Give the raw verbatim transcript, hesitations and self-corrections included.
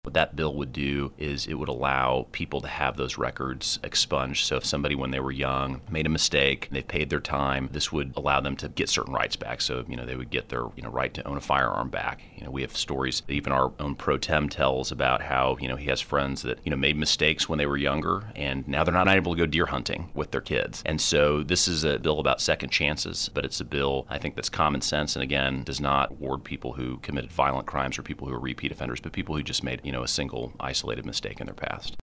What that bill would do is it would allow people to have those records expunged. So if somebody, when they were young, made a mistake, they paid their time, this would allow them to get certain rights back. So, you know, they would get their, you know, right to own a firearm back. You know, we have stories that even our own pro tem tells about how, you know, he has friends that, you know, made mistakes when they were younger, and now they're not able to go deer hunting with their kids. And so this is a bill about second chances, but it's a bill, I think, that's common sense, and again, does not award people who committed violent crimes or people who are repeat offenders, but people who just made, you know, a single isolated mistake in their past.